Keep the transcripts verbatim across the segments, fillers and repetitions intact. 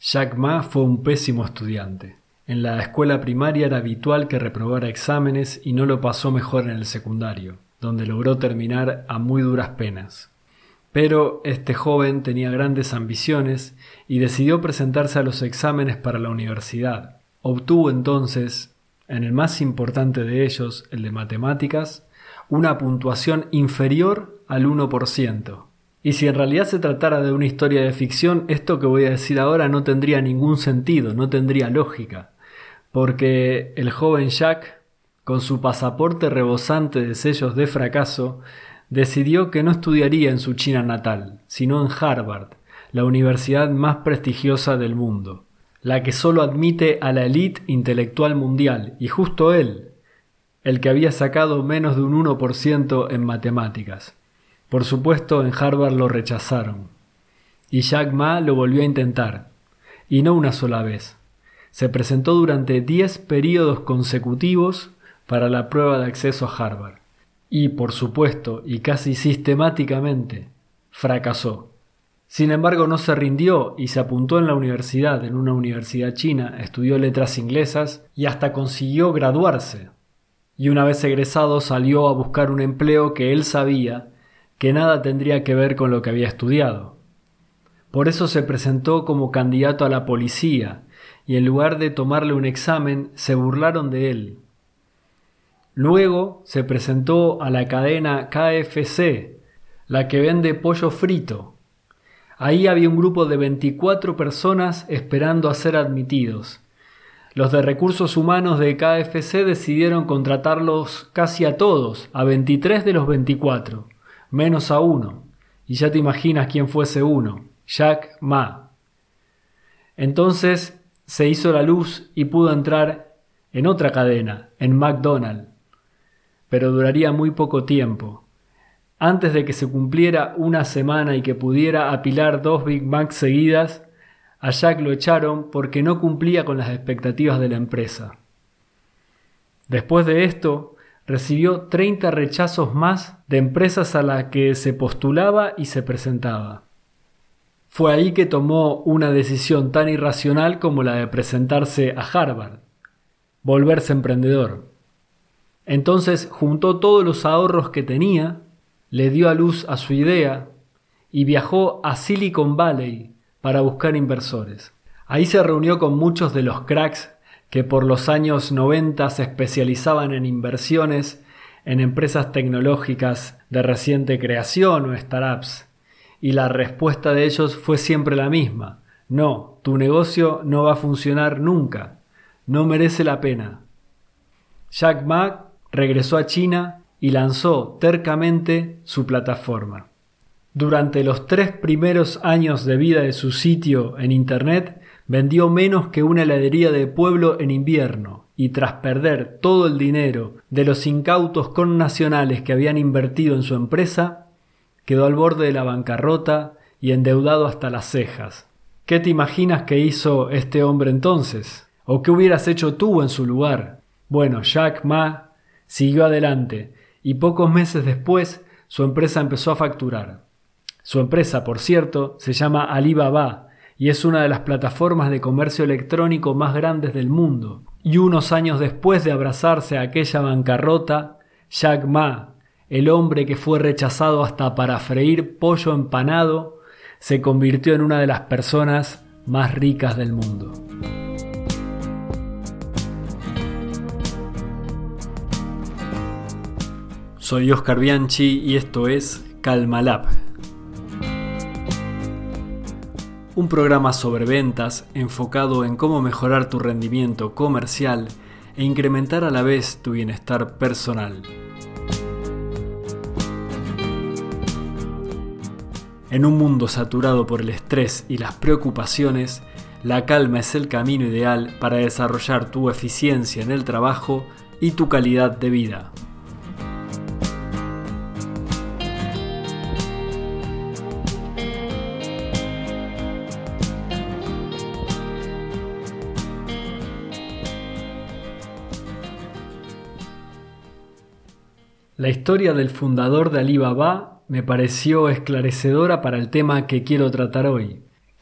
Jack Ma fue un pésimo estudiante. En la escuela primaria era habitual que reprobara exámenes y no lo pasó mejor en el secundario, donde logró terminar a muy duras penas. Pero este joven tenía grandes ambiciones y decidió presentarse a los exámenes para la universidad. Obtuvo entonces, en el más importante de ellos, el de matemáticas, una puntuación inferior al uno por ciento. Y si en realidad se tratara de una historia de ficción, esto que voy a decir ahora no tendría ningún sentido, no tendría lógica, porque el joven Jack, con su pasaporte rebosante de sellos de fracaso, decidió que no estudiaría en su China natal, sino en Harvard, la universidad más prestigiosa del mundo, la que solo admite a la élite intelectual mundial, y justo él, el que había sacado menos de un uno por ciento en matemáticas. Por supuesto, en Harvard lo rechazaron, y Jack Ma lo volvió a intentar, y no una sola vez. Se presentó durante diez períodos consecutivos para la prueba de acceso a Harvard, y por supuesto, y casi sistemáticamente, fracasó. Sin embargo, no se rindió y se apuntó en la universidad, en una universidad china, estudió letras inglesas y hasta consiguió graduarse. Y una vez egresado salió a buscar un empleo que él sabía que nada tendría que ver con lo que había estudiado. Por eso se presentó como candidato a la policía y en lugar de tomarle un examen se burlaron de él. Luego se presentó a la cadena K F C, la que vende pollo frito. Ahí había un grupo de veinticuatro personas esperando a ser admitidos. Los de recursos humanos de K F C decidieron contratarlos casi a todos, a veintitrés de los veinticuatro. Menos a uno, y ya te imaginas quién fuese uno, Jack Ma. Entonces se hizo la luz y pudo entrar en otra cadena, en McDonald's, pero duraría muy poco tiempo. Antes de que se cumpliera una semana y que pudiera apilar dos Big Macs seguidas, a Jack lo echaron porque no cumplía con las expectativas de la empresa. Después de esto, recibió treinta rechazos más de empresas a las que se postulaba y se presentaba. Fue ahí que tomó una decisión tan irracional como la de presentarse a Harvard, volverse emprendedor. Entonces juntó todos los ahorros que tenía, le dio a luz a su idea y viajó a Silicon Valley para buscar inversores. Ahí se reunió con muchos de los cracks que por los años noventa se especializaban en inversiones en empresas tecnológicas de reciente creación o startups, y la respuesta de ellos fue siempre la misma: no, tu negocio no va a funcionar nunca, no merece la pena. Jack Ma regresó a China y lanzó tercamente su plataforma. Durante los tres primeros años de vida de su sitio en Internet, vendió menos que una heladería de pueblo en invierno y tras perder todo el dinero de los incautos connacionales que habían invertido en su empresa, quedó al borde de la bancarrota y endeudado hasta las cejas. ¿Qué te imaginas que hizo este hombre entonces? ¿O qué hubieras hecho tú en su lugar? Bueno, Jack Ma siguió adelante y pocos meses después su empresa empezó a facturar. Su empresa, por cierto, se llama Alibaba y es una de las plataformas de comercio electrónico más grandes del mundo. Y unos años después de abrazarse a aquella bancarrota, Jack Ma, el hombre que fue rechazado hasta para freír pollo empanado, se convirtió en una de las personas más ricas del mundo. Soy Oscar Bianchi y esto es Calmalab, un programa sobre ventas enfocado en cómo mejorar tu rendimiento comercial e incrementar a la vez tu bienestar personal. En un mundo saturado por el estrés y las preocupaciones, la calma es el camino ideal para desarrollar tu eficiencia en el trabajo y tu calidad de vida. La historia del fundador de Alibaba me pareció esclarecedora para el tema que quiero tratar hoy.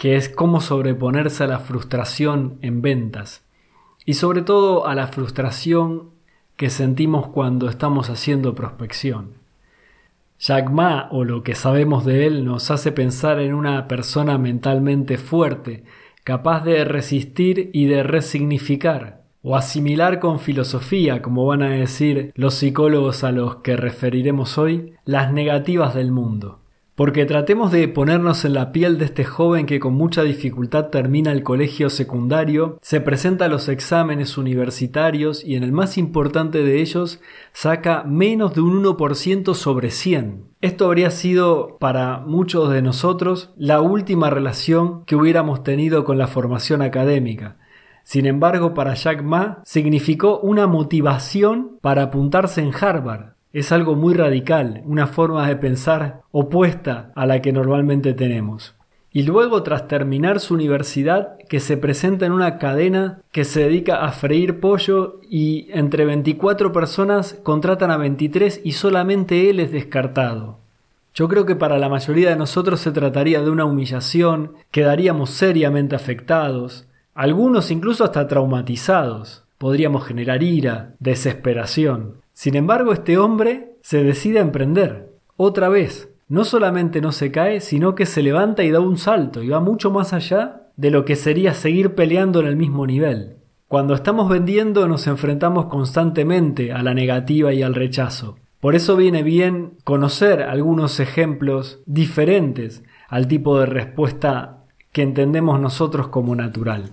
que es cómo sobreponerse a la frustración en ventas y sobre todo a la frustración que sentimos cuando estamos haciendo prospección. Jack Ma, o lo que sabemos de él, nos hace pensar en una persona mentalmente fuerte, capaz de resistir y de resignificar, o asimilar con filosofía, como van a decir los psicólogos a los que referiremos hoy, las negativas del mundo. Porque tratemos de ponernos en la piel de este joven que con mucha dificultad termina el colegio secundario, se presenta a los exámenes universitarios y en el más importante de ellos saca menos de un uno por ciento sobre cien. Esto habría sido para muchos de nosotros la última relación que hubiéramos tenido con la formación académica. Sin embargo, para Jack Ma significó una motivación para apuntarse en Harvard. Es algo muy radical, una forma de pensar opuesta a la que normalmente tenemos. Y luego, tras terminar su universidad, que se presenta en una cadena que se dedica a freír pollo y entre veinticuatro personas contratan a veintitrés y solamente él es descartado. Yo creo que para la mayoría de nosotros se trataría de una humillación, quedaríamos seriamente afectados, algunos incluso hasta traumatizados. Podríamos generar ira, desesperación. Sin embargo, este hombre se decide a emprender. Otra vez, no solamente no se cae, sino que se levanta y da un salto y va mucho más allá de lo que sería seguir peleando en el mismo nivel. Cuando estamos vendiendo nos enfrentamos constantemente a la negativa y al rechazo. Por eso viene bien conocer algunos ejemplos diferentes al tipo de respuesta que entendemos nosotros como natural.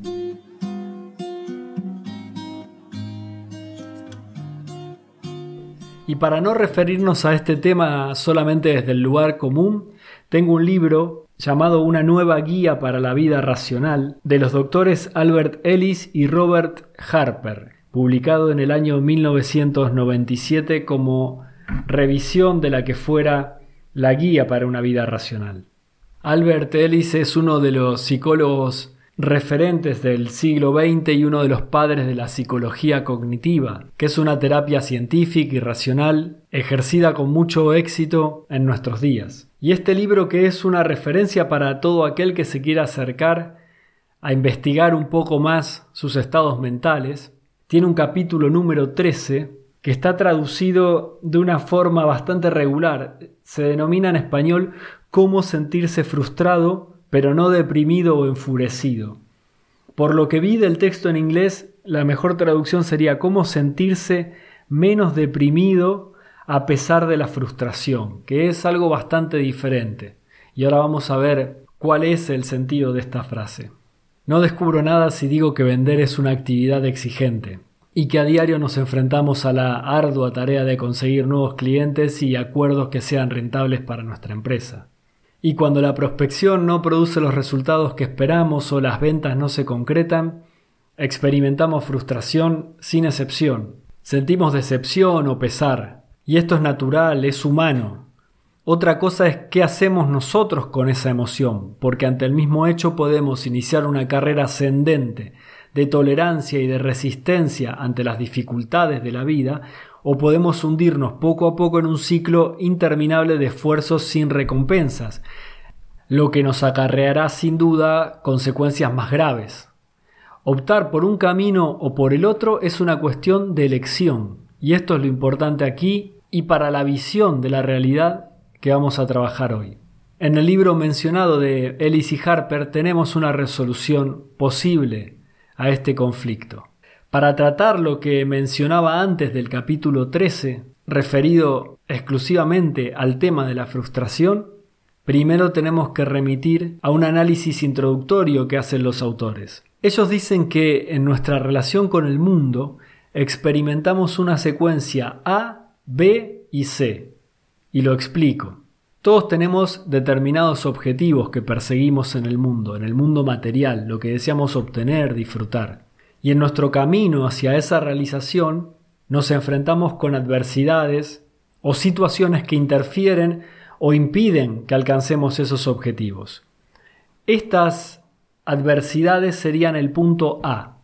Y para no referirnos a este tema solamente desde el lugar común, tengo un libro llamado Una nueva guía para la vida racional de los doctores Albert Ellis y Robert Harper, publicado en el año mil novecientos noventa y siete como revisión de la que fuera la guía para una vida racional. Albert Ellis es uno de los psicólogos referentes del siglo veinte y uno de los padres de la psicología cognitiva, que es una terapia científica y racional ejercida con mucho éxito en nuestros días. Y este libro, que es una referencia para todo aquel que se quiera acercar a investigar un poco más sus estados mentales, tiene un capítulo número trece que está traducido de una forma bastante regular. Se denomina en español Cómo sentirse frustrado pero no deprimido o enfurecido. Por lo que vi del texto en inglés, la mejor traducción sería cómo sentirse menos deprimido a pesar de la frustración, que es algo bastante diferente. Y ahora vamos a ver cuál es el sentido de esta frase. No descubro nada si digo que vender es una actividad exigente y que a diario nos enfrentamos a la ardua tarea de conseguir nuevos clientes y acuerdos que sean rentables para nuestra empresa. Y cuando la prospección no produce los resultados que esperamos o las ventas no se concretan, experimentamos frustración sin excepción. Sentimos decepción o pesar. Y esto es natural, es humano. Otra cosa es qué hacemos nosotros con esa emoción, porque ante el mismo hecho podemos iniciar una carrera ascendente de tolerancia y de resistencia ante las dificultades de la vida, o podemos hundirnos poco a poco en un ciclo interminable de esfuerzos sin recompensas, lo que nos acarreará sin duda consecuencias más graves. Optar por un camino o por el otro es una cuestión de elección, y esto es lo importante aquí y para la visión de la realidad que vamos a trabajar hoy. En el libro mencionado de Ellis y Harper tenemos una resolución posible a este conflicto. Para tratar lo que mencionaba antes del capítulo trece, referido exclusivamente al tema de la frustración, primero tenemos que remitir a un análisis introductorio que hacen los autores. Ellos dicen que en nuestra relación con el mundo experimentamos una secuencia A, B y C. Y lo explico. Todos tenemos determinados objetivos que perseguimos en el mundo, en el mundo material, lo que deseamos obtener, disfrutar. Y en nuestro camino hacia esa realización nos enfrentamos con adversidades o situaciones que interfieren o impiden que alcancemos esos objetivos. Estas adversidades serían el punto A.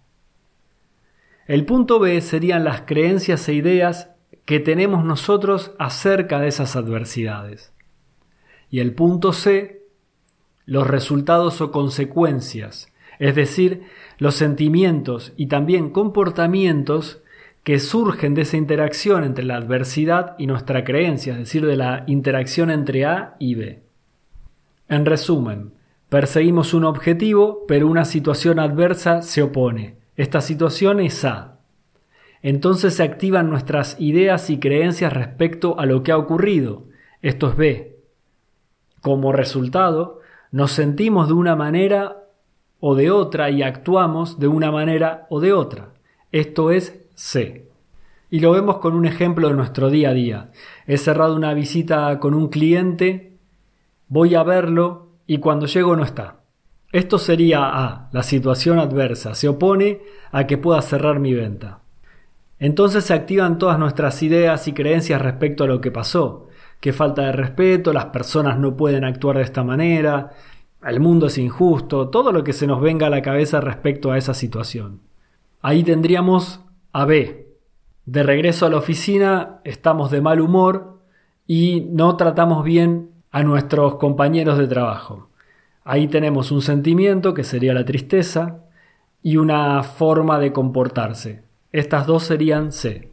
El punto B serían las creencias e ideas que tenemos nosotros acerca de esas adversidades. Y el punto C los resultados o consecuencias, es decir, los sentimientos y también comportamientos que surgen de esa interacción entre la adversidad y nuestra creencia, es decir, de la interacción entre A y B. En resumen, perseguimos un objetivo, pero una situación adversa se opone. Esta situación es A. Entonces se activan nuestras ideas y creencias respecto a lo que ha ocurrido. Esto es B. Como resultado, nos sentimos de una manera o de otra y actuamos de una manera o de otra. Esto es C. Y lo vemos con un ejemplo de nuestro día a día. He cerrado una visita con un cliente, voy a verlo y cuando llego no está. Esto sería A, la situación adversa. Se opone a que pueda cerrar mi venta. Entonces se activan todas nuestras ideas y creencias respecto a lo que pasó. Que falta de respeto, las personas no pueden actuar de esta manera, el mundo es injusto, todo lo que se nos venga a la cabeza respecto a esa situación. Ahí tendríamos a B. De regreso a la oficina estamos de mal humor y no tratamos bien a nuestros compañeros de trabajo. Ahí tenemos un sentimiento que sería la tristeza y una forma de comportarse. Estas dos serían C.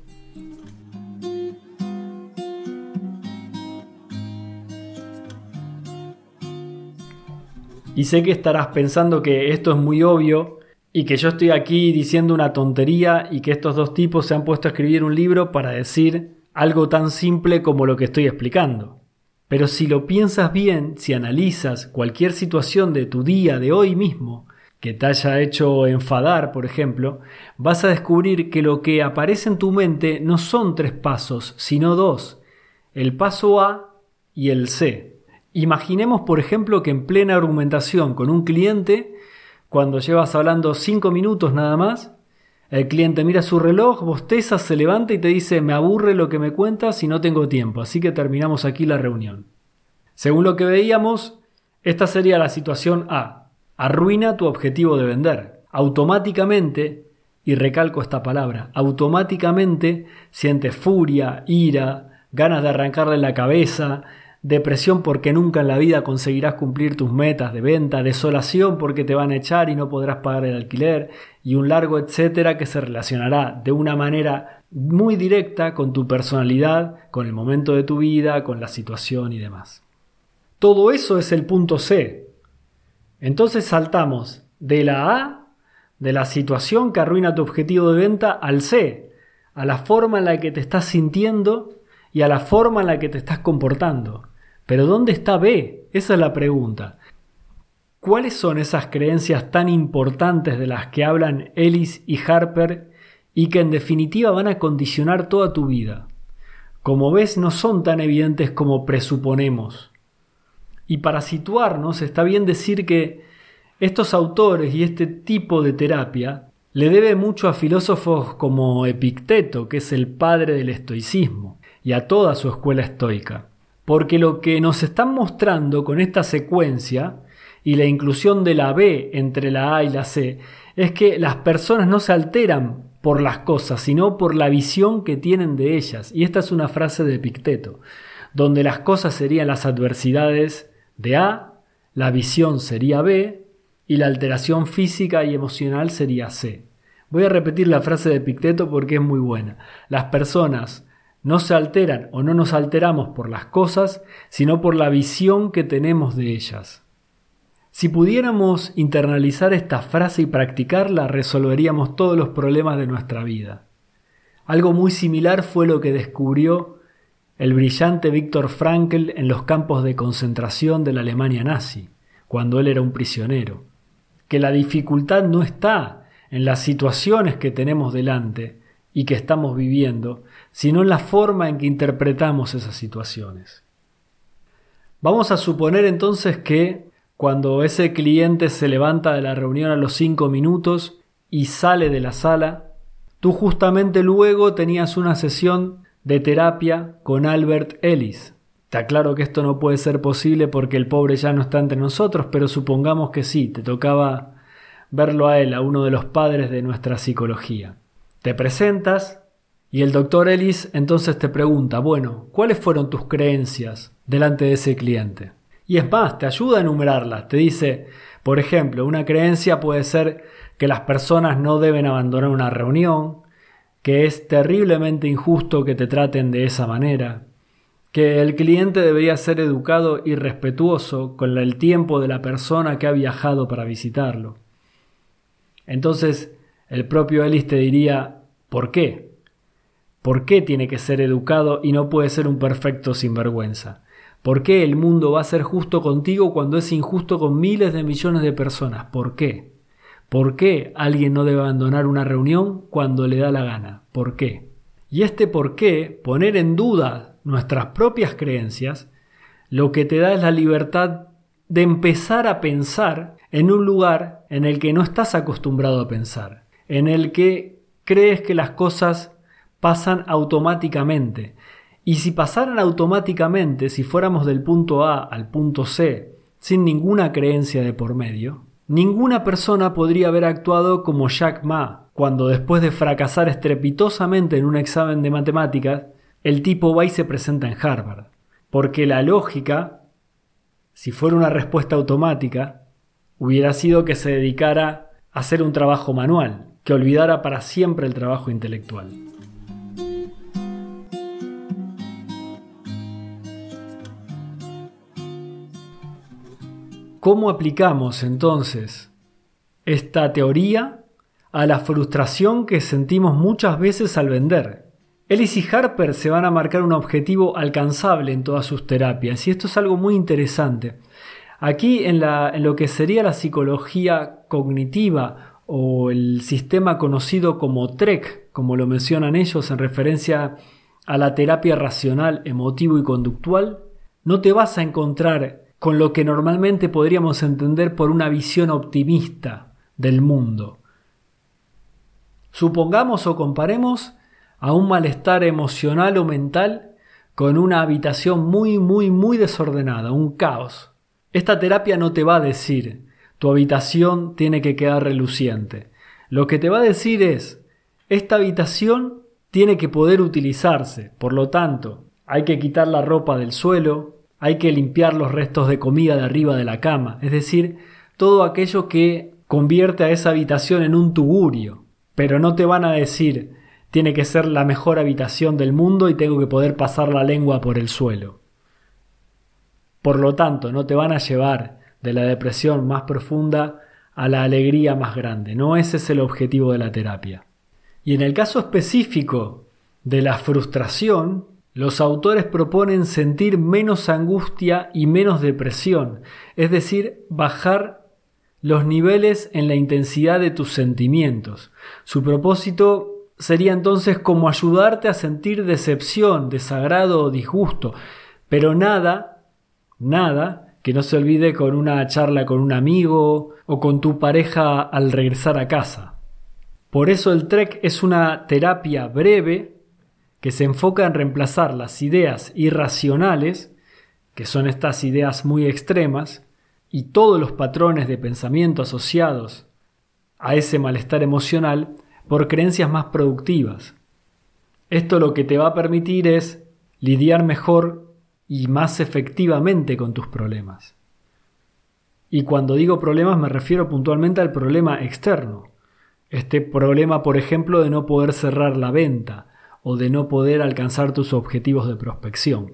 Y sé que estarás pensando que esto es muy obvio y que yo estoy aquí diciendo una tontería y que estos dos tipos se han puesto a escribir un libro para decir algo tan simple como lo que estoy explicando. Pero si lo piensas bien, si analizas cualquier situación de tu día, de hoy mismo, que te haya hecho enfadar, por ejemplo, vas a descubrir que lo que aparece en tu mente no son tres pasos, sino dos. El paso A y el C. Imaginemos, por ejemplo, que en plena argumentación con un cliente, cuando llevas hablando cinco minutos nada más, el cliente mira su reloj, bosteza, se levanta y te dice: me aburre lo que me cuentas y no tengo tiempo, así que terminamos aquí la reunión. Según lo que veíamos, esta sería la situación A. Arruina tu objetivo de vender. Automáticamente, y recalco esta palabra, automáticamente sientes furia, ira, ganas de arrancarle la cabeza, depresión porque nunca en la vida conseguirás cumplir tus metas de venta, desolación porque te van a echar y no podrás pagar el alquiler, y un largo etcétera que se relacionará de una manera muy directa con tu personalidad, con el momento de tu vida, con la situación y demás. Todo eso es el punto C. Entonces saltamos de la A, de la situación que arruina tu objetivo de venta, al C, a la forma en la que te estás sintiendo y a la forma en la que te estás comportando. Pero ¿dónde está B? Esa es la pregunta. ¿Cuáles son esas creencias tan importantes de las que hablan Ellis y Harper y que en definitiva van a condicionar toda tu vida? Como ves, no son tan evidentes como presuponemos. Y para situarnos, está bien decir que estos autores y este tipo de terapia le debe mucho a filósofos como Epicteto, que es el padre del estoicismo, y a toda su escuela estoica. Porque lo que nos están mostrando con esta secuencia y la inclusión de la B entre la A y la C es que las personas no se alteran por las cosas, sino por la visión que tienen de ellas. Y esta es una frase de Epicteto, donde las cosas serían las adversidades de A, la visión sería B y la alteración física y emocional sería C. Voy a repetir la frase de Epicteto porque es muy buena. Las personas no se alteran o no nos alteramos por las cosas, sino por la visión que tenemos de ellas. Si pudiéramos internalizar esta frase y practicarla, resolveríamos todos los problemas de nuestra vida. Algo muy similar fue lo que descubrió el brillante Viktor Frankl en los campos de concentración de la Alemania nazi, cuando él era un prisionero. Que la dificultad no está en las situaciones que tenemos delante y que estamos viviendo, sino en la forma en que interpretamos esas situaciones. Vamos a suponer entonces que cuando ese cliente se levanta de la reunión a los cinco minutos y sale de la sala, tú justamente luego tenías una sesión de terapia con Albert Ellis. Te aclaro que esto no puede ser posible porque el pobre ya no está entre nosotros, pero supongamos que sí, te tocaba verlo a él, a uno de los padres de nuestra psicología. Te presentas y el doctor Ellis entonces te pregunta, bueno, ¿cuáles fueron tus creencias delante de ese cliente? Y es más, te ayuda a enumerarlas. Te dice, por ejemplo, una creencia puede ser que las personas no deben abandonar una reunión, que es terriblemente injusto que te traten de esa manera, que el cliente debería ser educado y respetuoso con el tiempo de la persona que ha viajado para visitarlo. Entonces, el propio Ellis te diría, ¿por qué? ¿Por qué tiene que ser educado y no puede ser un perfecto sinvergüenza? ¿Por qué el mundo va a ser justo contigo cuando es injusto con miles de millones de personas? ¿Por qué? ¿Por qué alguien no debe abandonar una reunión cuando le da la gana? ¿Por qué? Y este por qué, poner en duda nuestras propias creencias, lo que te da es la libertad de empezar a pensar en un lugar en el que no estás acostumbrado a pensar, en el que crees que las cosas pasan automáticamente. Y si pasaran automáticamente, si fuéramos del punto A al punto C, sin ninguna creencia de por medio, ninguna persona podría haber actuado como Jack Ma, cuando después de fracasar estrepitosamente en un examen de matemáticas, el tipo va y se presenta en Harvard. Porque la lógica, si fuera una respuesta automática, hubiera sido que se dedicara a hacer un trabajo manual, que olvidara para siempre el trabajo intelectual. ¿Cómo aplicamos entonces esta teoría a la frustración que sentimos muchas veces al vender? Ellis y Harper se van a marcar un objetivo alcanzable en todas sus terapias, y esto es algo muy interesante. Aquí en, la, en lo que sería la psicología cognitiva o el sistema conocido como T R E C, como lo mencionan ellos en referencia a la terapia racional, emotivo y conductual, no te vas a encontrar con lo que normalmente podríamos entender por una visión optimista del mundo. Supongamos o comparemos a un malestar emocional o mental con una habitación muy, muy, muy desordenada, un caos. Esta terapia no te va a decir, tu habitación tiene que quedar reluciente. Lo que te va a decir es, esta habitación tiene que poder utilizarse, por lo tanto, hay que quitar la ropa del suelo, hay que limpiar los restos de comida de arriba de la cama, es decir, todo aquello que convierte a esa habitación en un tugurio. Pero no te van a decir, tiene que ser la mejor habitación del mundo y tengo que poder pasar la lengua por el suelo. Por lo tanto, no te van a llevar de la depresión más profunda a la alegría más grande. No ese es el objetivo de la terapia. Y en el caso específico de la frustración, los autores proponen sentir menos angustia y menos depresión, es decir, bajar los niveles en la intensidad de tus sentimientos. Su propósito sería entonces como ayudarte a sentir decepción, desagrado o disgusto, pero nada, nada que no se olvide con una charla con un amigo o con tu pareja al regresar a casa. Por eso el T R E C es una terapia breve que se enfoca en reemplazar las ideas irracionales, que son estas ideas muy extremas, y todos los patrones de pensamiento asociados a ese malestar emocional por creencias más productivas. Esto lo que te va a permitir es lidiar mejor y más efectivamente con tus problemas. Y cuando digo problemas me refiero puntualmente al problema externo. Este problema, por ejemplo, de no poder cerrar la venta, o de no poder alcanzar tus objetivos de prospección.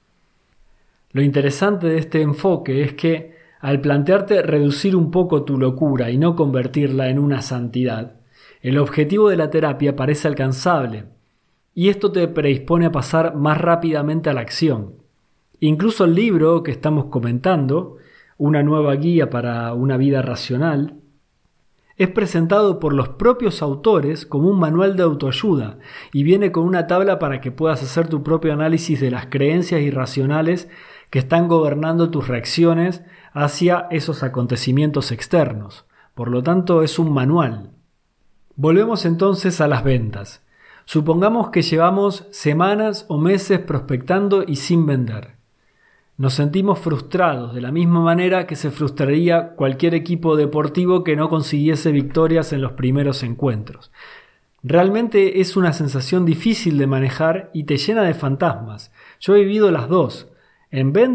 Lo interesante de este enfoque es que al plantearte reducir un poco tu locura y no convertirla en una santidad, el objetivo de la terapia parece alcanzable y esto te predispone a pasar más rápidamente a la acción. Incluso el libro que estamos comentando, Una nueva guía para una vida racional, es presentado por los propios autores como un manual de autoayuda y viene con una tabla para que puedas hacer tu propio análisis de las creencias irracionales que están gobernando tus reacciones hacia esos acontecimientos externos. Por lo tanto, es un manual. Volvemos entonces a las ventas. Supongamos que llevamos semanas o meses prospectando y sin vender. Nos sentimos frustrados de la misma manera que se frustraría cualquier equipo deportivo que no consiguiese victorias en los primeros encuentros. Realmente es una sensación difícil de manejar y te llena de fantasmas. Yo he vivido las dos, en ventas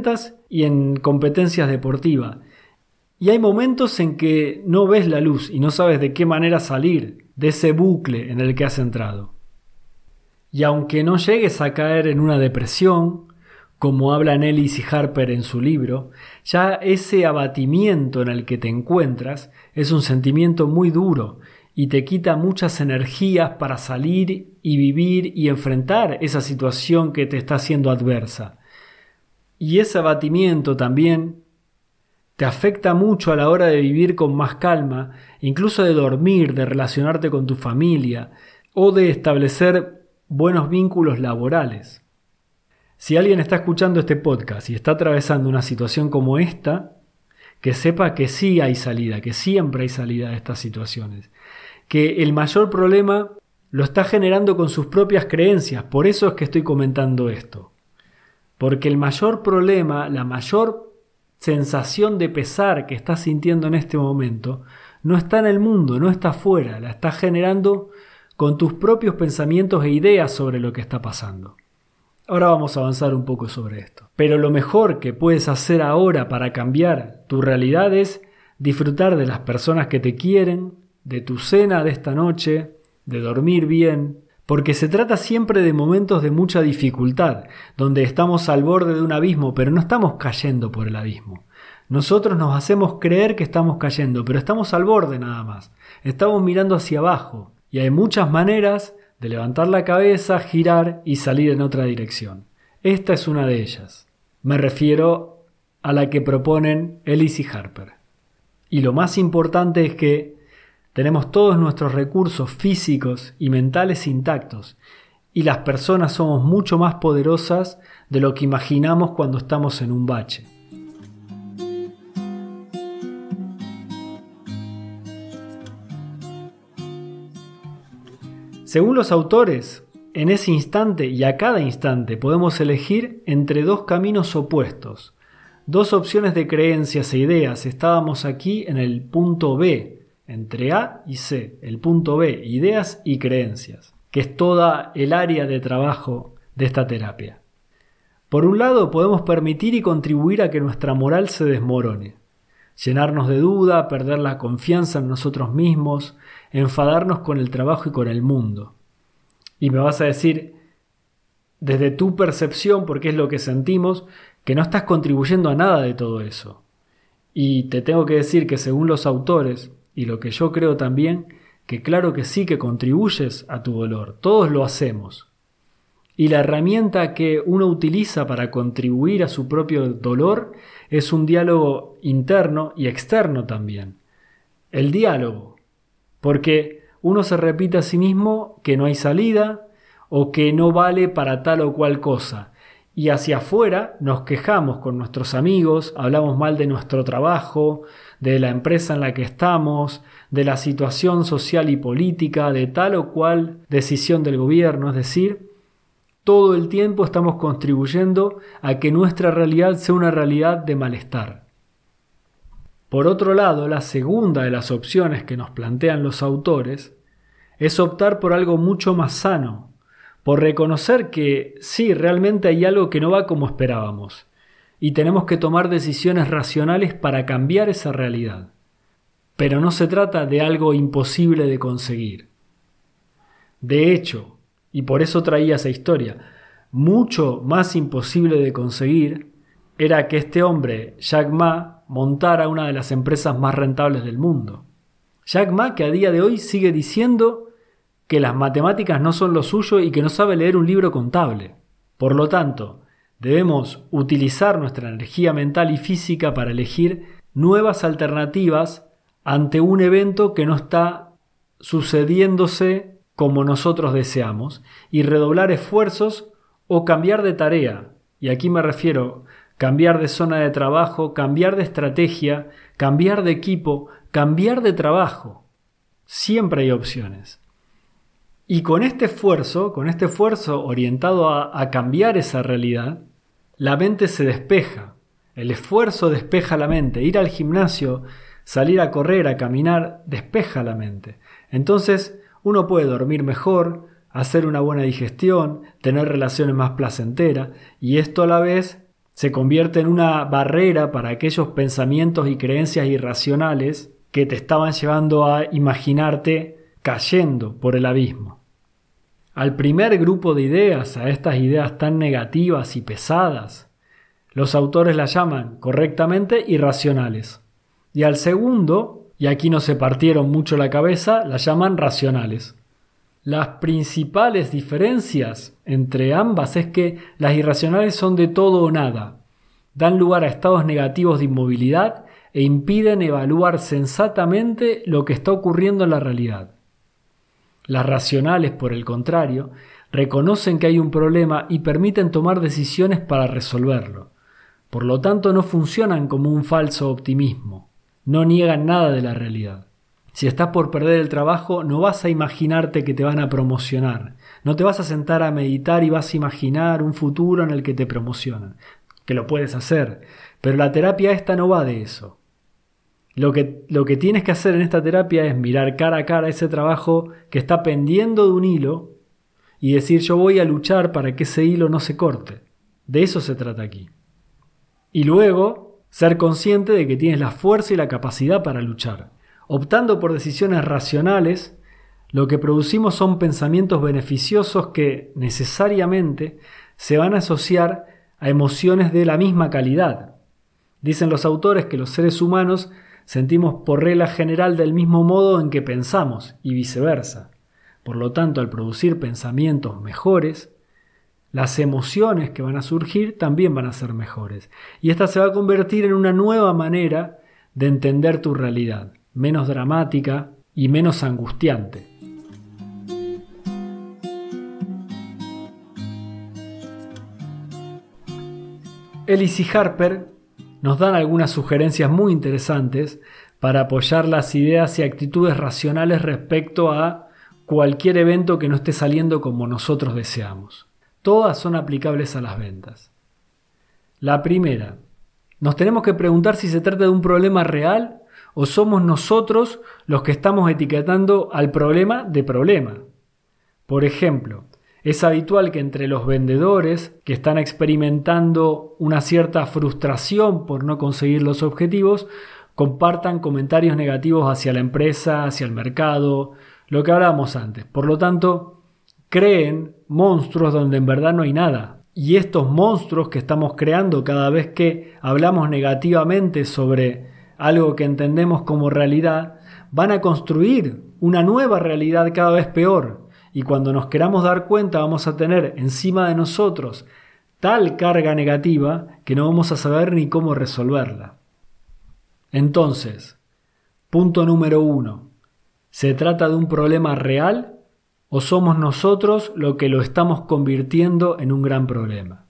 y en competencias deportivas. Y hay momentos en que no ves la luz y no sabes de qué manera salir de ese bucle en el que has entrado. Y aunque no llegues a caer en una depresión, como hablan Ellis y Harper en su libro, ya ese abatimiento en el que te encuentras es un sentimiento muy duro y te quita muchas energías para salir y vivir y enfrentar esa situación que te está siendo adversa. Y ese abatimiento también te afecta mucho a la hora de vivir con más calma, incluso de dormir, de relacionarte con tu familia o de establecer buenos vínculos laborales. Si alguien está escuchando este podcast y está atravesando una situación como esta, que sepa que sí hay salida, que siempre hay salida de estas situaciones, que el mayor problema lo está generando con sus propias creencias. Por eso es que estoy comentando esto. Porque el mayor problema, la mayor sensación de pesar que estás sintiendo en este momento, no está en el mundo, no está afuera, la estás generando con tus propios pensamientos e ideas sobre lo que está pasando. Ahora vamos a avanzar un poco sobre esto. Pero lo mejor que puedes hacer ahora para cambiar tu realidad es disfrutar de las personas que te quieren, de tu cena de esta noche, de dormir bien, porque se trata siempre de momentos de mucha dificultad, donde estamos al borde de un abismo, pero no estamos cayendo por el abismo. Nosotros nos hacemos creer que estamos cayendo, pero estamos al borde nada más. Estamos mirando hacia abajo, y hay muchas maneras de levantar la cabeza, girar y salir en otra dirección. Esta es una de ellas. Me refiero a la que proponen Ellis y Harper. Y lo más importante es que tenemos todos nuestros recursos físicos y mentales intactos, y las personas somos mucho más poderosas de lo que imaginamos cuando estamos en un bache. Según los autores, en ese instante y a cada instante podemos elegir entre dos caminos opuestos, dos opciones de creencias e ideas. Estábamos aquí en el punto B, entre A y C, el punto B, ideas y creencias, que es toda el área de trabajo de esta terapia. Por un lado, podemos permitir y contribuir a que nuestra moral se desmorone, llenarnos de duda, perder la confianza en nosotros mismos, enfadarnos con el trabajo y con el mundo. Y me vas a decir, desde tu percepción, porque es lo que sentimos, que no estás contribuyendo a nada de todo eso. Y te tengo que decir que según los autores, y lo que yo creo también, que claro que sí que contribuyes a tu dolor, todos lo hacemos. Y la herramienta que uno utiliza para contribuir a su propio dolor es un diálogo interno y externo también. El diálogo, porque uno se repite a sí mismo que no hay salida o que no vale para tal o cual cosa. Y hacia afuera nos quejamos con nuestros amigos, hablamos mal de nuestro trabajo, de la empresa en la que estamos, de la situación social y política, de tal o cual decisión del gobierno. Es decir, todo el tiempo estamos contribuyendo a que nuestra realidad sea una realidad de malestar. Por otro lado, la segunda de las opciones que nos plantean los autores es optar por algo mucho más sano, por reconocer que sí, realmente hay algo que no va como esperábamos y tenemos que tomar decisiones racionales para cambiar esa realidad. Pero no se trata de algo imposible de conseguir. De hecho, y por eso traía esa historia, mucho más imposible de conseguir era que este hombre, Jack Ma, montara una de las empresas más rentables del mundo. Jack Ma, que a día de hoy sigue diciendo que las matemáticas no son lo suyo y que no sabe leer un libro contable. Por lo tanto, debemos utilizar nuestra energía mental y física para elegir nuevas alternativas ante un evento que no está sucediéndose como nosotros deseamos y redoblar esfuerzos o cambiar de tarea. Y aquí me refiero cambiar de zona de trabajo, cambiar de estrategia, cambiar de equipo, cambiar de trabajo. Siempre hay opciones. Y con este esfuerzo, con este esfuerzo orientado a, a cambiar esa realidad, la mente se despeja. El esfuerzo despeja la mente. Ir al gimnasio, salir a correr, a caminar, despeja la mente. Entonces uno puede dormir mejor, hacer una buena digestión, tener relaciones más placenteras, y esto a la vez se convierte en una barrera para aquellos pensamientos y creencias irracionales que te estaban llevando a imaginarte cayendo por el abismo. Al primer grupo de ideas, a estas ideas tan negativas y pesadas, los autores las llaman correctamente irracionales. Y al segundo, y aquí no se partieron mucho la cabeza, las llaman racionales. Las principales diferencias entre ambas es que las irracionales son de todo o nada, dan lugar a estados negativos de inmovilidad e impiden evaluar sensatamente lo que está ocurriendo en la realidad. Las racionales, por el contrario, reconocen que hay un problema y permiten tomar decisiones para resolverlo. Por lo tanto, no funcionan como un falso optimismo, no niegan nada de la realidad. Si estás por perder el trabajo, no vas a imaginarte que te van a promocionar. No te vas a sentar a meditar y vas a imaginar un futuro en el que te promocionan. Que lo puedes hacer, pero la terapia esta no va de eso. Lo que, lo que tienes que hacer en esta terapia es mirar cara a cara ese trabajo que está pendiendo de un hilo y decir yo voy a luchar para que ese hilo no se corte. De eso se trata aquí. Y luego ser consciente de que tienes la fuerza y la capacidad para luchar. Optando por decisiones racionales, lo que producimos son pensamientos beneficiosos que necesariamente se van a asociar a emociones de la misma calidad. Dicen los autores que los seres humanos sentimos por regla general del mismo modo en que pensamos y viceversa. Por lo tanto, al producir pensamientos mejores, las emociones que van a surgir también van a ser mejores. Y esta se va a convertir en una nueva manera de entender tu realidad, menos dramática y menos angustiante. Ellis y Harper nos dan algunas sugerencias muy interesantes para apoyar las ideas y actitudes racionales respecto a cualquier evento que no esté saliendo como nosotros deseamos. Todas son aplicables a las ventas. La primera, nos tenemos que preguntar si se trata de un problema real o somos nosotros los que estamos etiquetando al problema de problema. Por ejemplo, es habitual que entre los vendedores que están experimentando una cierta frustración por no conseguir los objetivos, compartan comentarios negativos hacia la empresa, hacia el mercado, lo que hablábamos antes. Por lo tanto, creen monstruos donde en verdad no hay nada. Y estos monstruos que estamos creando cada vez que hablamos negativamente sobre algo que entendemos como realidad, van a construir una nueva realidad cada vez peor. Y cuando nos queramos dar cuenta vamos a tener encima de nosotros tal carga negativa que no vamos a saber ni cómo resolverla. Entonces, punto número uno, ¿se trata de un problema real o somos nosotros lo que lo estamos convirtiendo en un gran problema?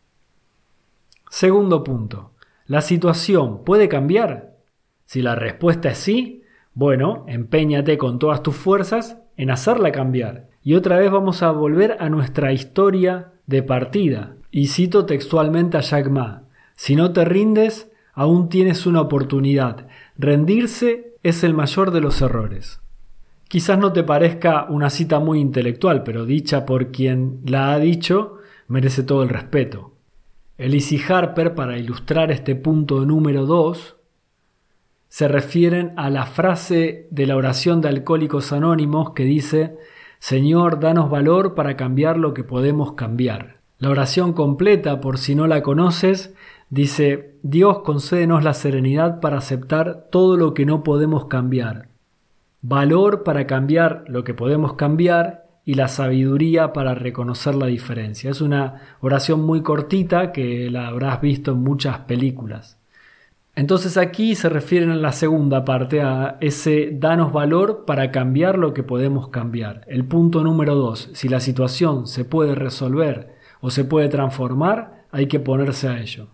Segundo punto, ¿la situación puede cambiar? Si la respuesta es sí, bueno, empeñate con todas tus fuerzas en hacerla cambiar. Y otra vez vamos a volver a nuestra historia de partida. Y cito textualmente a Jack Ma: si no te rindes, aún tienes una oportunidad. Rendirse es el mayor de los errores. Quizás no te parezca una cita muy intelectual, pero dicha por quien la ha dicho, merece todo el respeto. Ellis y Harper, para ilustrar este punto número dos, se refieren a la frase de la oración de Alcohólicos Anónimos que dice: Señor, danos valor para cambiar lo que podemos cambiar. La oración completa, por si no la conoces, dice: Dios, concédenos la serenidad para aceptar todo lo que no podemos cambiar, valor para cambiar lo que podemos cambiar y la sabiduría para reconocer la diferencia. Es una oración muy cortita que la habrás visto en muchas películas. Entonces aquí se refieren en la segunda parte a ese danos valor para cambiar lo que podemos cambiar. El punto número dos, si la situación se puede resolver o se puede transformar, hay que ponerse a ello.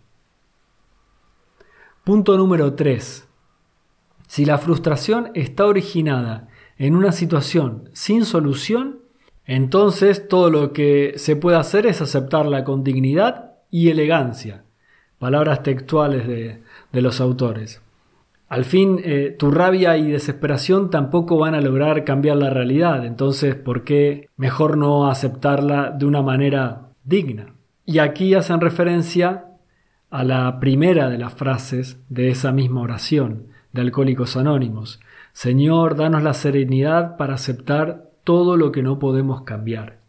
Punto número tres, si la frustración está originada en una situación sin solución, entonces todo lo que se puede hacer es aceptarla con dignidad y elegancia. Palabras textuales de, de los autores. Al fin, eh, tu rabia y desesperación tampoco van a lograr cambiar la realidad. Entonces, ¿por qué mejor no aceptarla de una manera digna? Y aquí hacen referencia a la primera de las frases de esa misma oración de Alcohólicos Anónimos. Señor, danos la serenidad para aceptar todo lo que no podemos cambiar.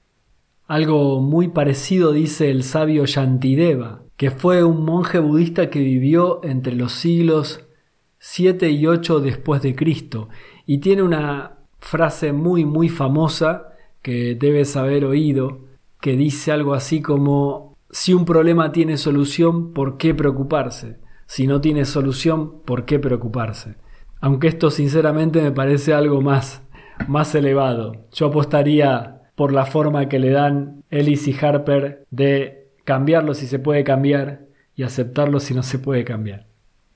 Algo muy parecido dice el sabio Shantideva, que fue un monje budista que vivió entre los siglos siete y ocho después de Cristo, y tiene una frase muy muy famosa que debes haber oído, que dice algo así como: si un problema tiene solución, ¿por qué preocuparse? Si no tiene solución, ¿por qué preocuparse? Aunque esto sinceramente me parece algo más, más elevado. Yo apostaría por la forma que le dan Ellis y Harper de cambiarlo si se puede cambiar y aceptarlo si no se puede cambiar.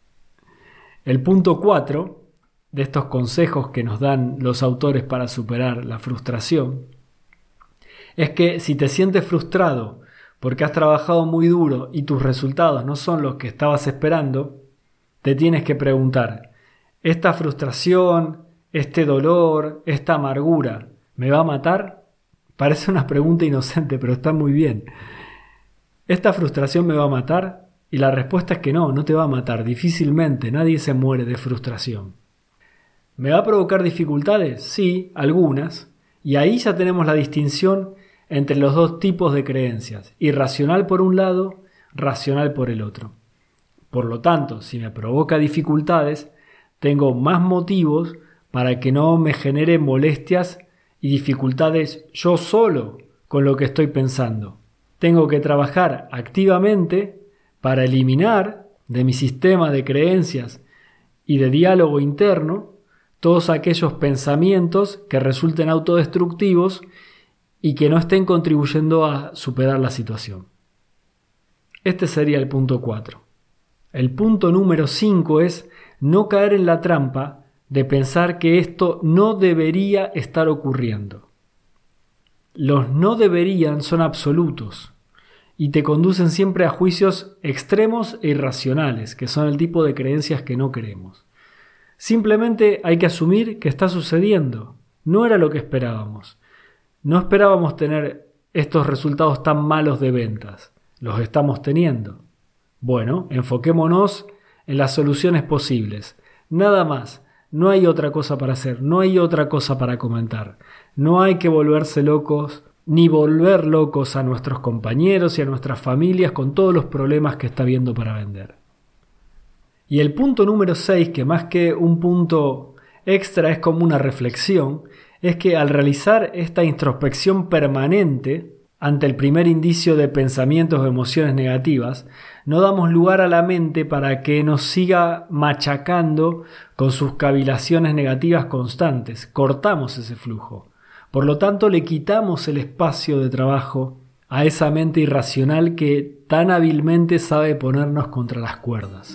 El punto cuatro de estos consejos que nos dan los autores para superar la frustración es que si te sientes frustrado porque has trabajado muy duro y tus resultados no son los que estabas esperando, te tienes que preguntar: ¿esta frustración, este dolor, esta amargura me va a matar? Parece una pregunta inocente, pero está muy bien. ¿Esta frustración me va a matar? Y la respuesta es que no, no te va a matar, difícilmente, nadie se muere de frustración. ¿Me va a provocar dificultades? Sí, algunas, y ahí ya tenemos la distinción entre los dos tipos de creencias, irracional por un lado, racional por el otro. Por lo tanto, si me provoca dificultades, tengo más motivos para que no me genere molestias y dificultades yo solo con lo que estoy pensando. Tengo que trabajar activamente para eliminar de mi sistema de creencias y de diálogo interno todos aquellos pensamientos que resulten autodestructivos y que no estén contribuyendo a superar la situación. Este sería el punto cuatro. El punto número cinco es no caer en la trampa de pensar que esto no debería estar ocurriendo. Los no deberían son absolutos y te conducen siempre a juicios extremos e irracionales, que son el tipo de creencias que no queremos. Simplemente hay que asumir que está sucediendo. No era lo que esperábamos. No esperábamos tener estos resultados tan malos de ventas. Los estamos teniendo. Bueno, enfoquémonos en las soluciones posibles. Nada más. No hay otra cosa para hacer. No hay otra cosa para comentar. No hay que volverse locos ni volver locos a nuestros compañeros y a nuestras familias con todos los problemas que está habiendo para vender. Y el punto número seis, que más que un punto extra es como una reflexión, es que al realizar esta introspección permanente ante el primer indicio de pensamientos o emociones negativas, no damos lugar a la mente para que nos siga machacando con sus cavilaciones negativas constantes. Cortamos ese flujo. Por lo tanto, le quitamos el espacio de trabajo a esa mente irracional que tan hábilmente sabe ponernos contra las cuerdas.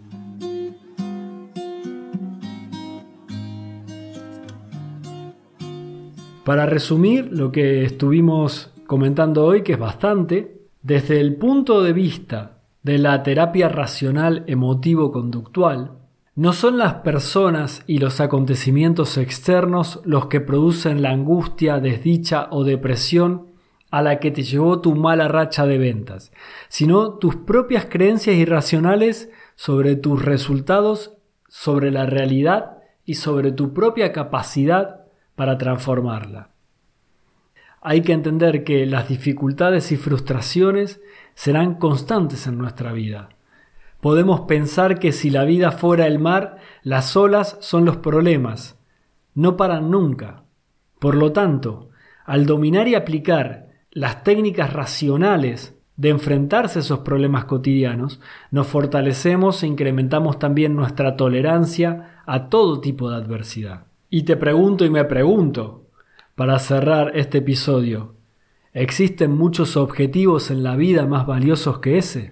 Para resumir lo que estuvimos comentando hoy, que es bastante, desde el punto de vista de la terapia racional emotivo-conductual, no son las personas y los acontecimientos externos los que producen la angustia, desdicha o depresión a la que te llevó tu mala racha de ventas, sino tus propias creencias irracionales sobre tus resultados, sobre la realidad y sobre tu propia capacidad para transformarla. Hay que entender que las dificultades y frustraciones serán constantes en nuestra vida. Podemos pensar que si la vida fuera el mar, las olas son los problemas. No paran nunca. Por lo tanto, al dominar y aplicar las técnicas racionales de enfrentarse a esos problemas cotidianos, nos fortalecemos e incrementamos también nuestra tolerancia a todo tipo de adversidad. Y te pregunto y me pregunto, para cerrar este episodio, ¿existen muchos objetivos en la vida más valiosos que ese?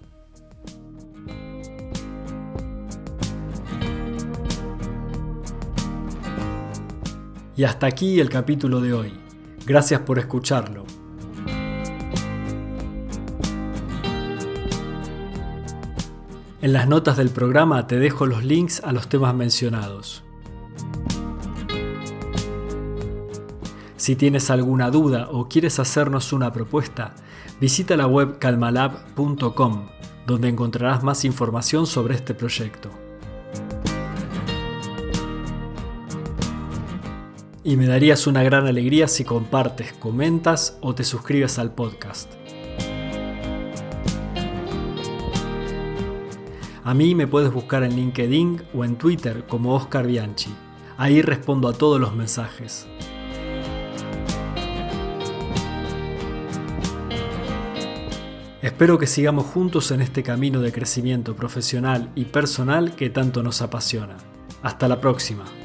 Y hasta aquí el capítulo de hoy. Gracias por escucharlo. En las notas del programa te dejo los links a los temas mencionados. Si tienes alguna duda o quieres hacernos una propuesta, visita la web calmalab punto com donde encontrarás más información sobre este proyecto. Y me darías una gran alegría si compartes, comentas o te suscribes al podcast. A mí me puedes buscar en LinkedIn o en Twitter como Oscar Bianchi. Ahí respondo a todos los mensajes. Espero que sigamos juntos en este camino de crecimiento profesional y personal que tanto nos apasiona. Hasta la próxima.